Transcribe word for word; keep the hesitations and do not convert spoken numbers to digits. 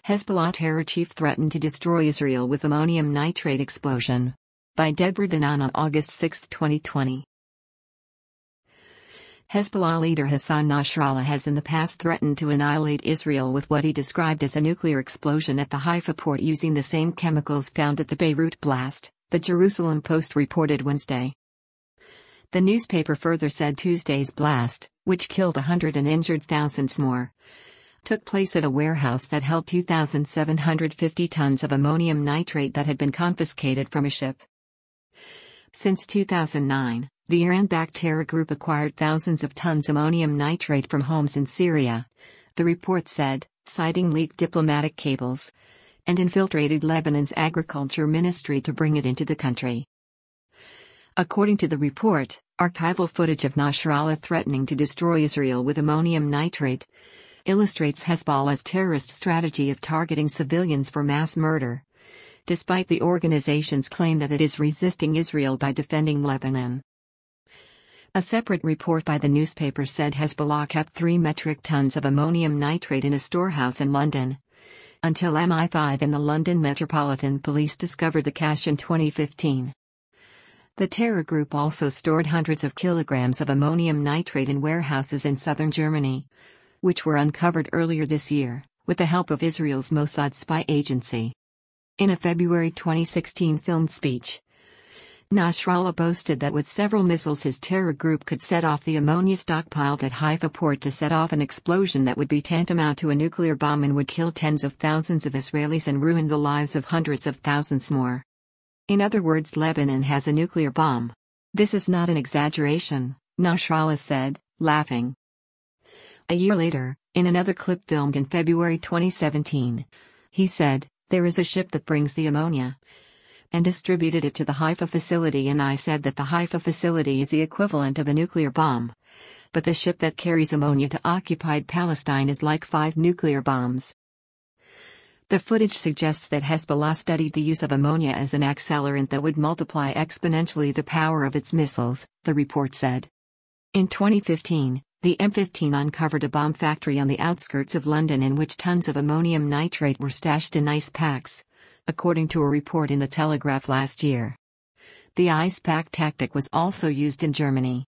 Hezbollah terror chief threatened to destroy Israel with ammonium nitrate explosion. By Deborah Danan on August sixth, twenty twenty. Hezbollah leader Hassan Nasrallah has in the past threatened to annihilate Israel with what he described as a nuclear explosion at the Haifa port using the same chemicals found at the Beirut blast, the Jerusalem Post reported Wednesday. The newspaper further said Tuesday's blast, which killed a hundred and injured thousands more, took place at a warehouse that held two thousand seven hundred fifty tons of ammonium nitrate that had been confiscated from a ship. Since two thousand nine, the Iran-backed terror group acquired thousands of tons of ammonium nitrate from homes in Syria, the report said, citing leaked diplomatic cables, and infiltrated Lebanon's agriculture ministry to bring it into the country. According to the report, archival footage of Nasrallah threatening to destroy Israel with ammonium nitrate illustrates Hezbollah's terrorist strategy of targeting civilians for mass murder, despite the organization's claim that it is resisting Israel by defending Lebanon. A separate report by the newspaper said Hezbollah kept three metric tons of ammonium nitrate in a storehouse in London, until M I five and the London Metropolitan Police discovered the cache in twenty fifteen. The terror group also stored hundreds of kilograms of ammonium nitrate in warehouses in southern Germany, which were uncovered earlier this year, with the help of Israel's Mossad spy agency. In a February twenty sixteen filmed speech, Nasrallah boasted that with several missiles his terror group could set off the ammonia stockpiled at Haifa port to set off an explosion that would be tantamount to a nuclear bomb and would kill tens of thousands of Israelis and ruin the lives of hundreds of thousands more. In other words, Lebanon has a nuclear bomb. This is not an exaggeration, Nasrallah said, laughing. A year later, in another clip filmed in February twenty seventeen, he said, "There is a ship that brings the ammonia," and distributed it to the Haifa facility, and I said that the Haifa facility is the equivalent of a nuclear bomb. But the ship that carries ammonia to occupied Palestine is like five nuclear bombs. The footage suggests that Hezbollah studied the use of ammonia as an accelerant that would multiply exponentially the power of its missiles, the report said. In twenty fifteen, the M fifteen uncovered a bomb factory on the outskirts of London in which tons of ammonium nitrate were stashed in ice packs, according to a report in The Telegraph last year. The ice pack tactic was also used in Germany.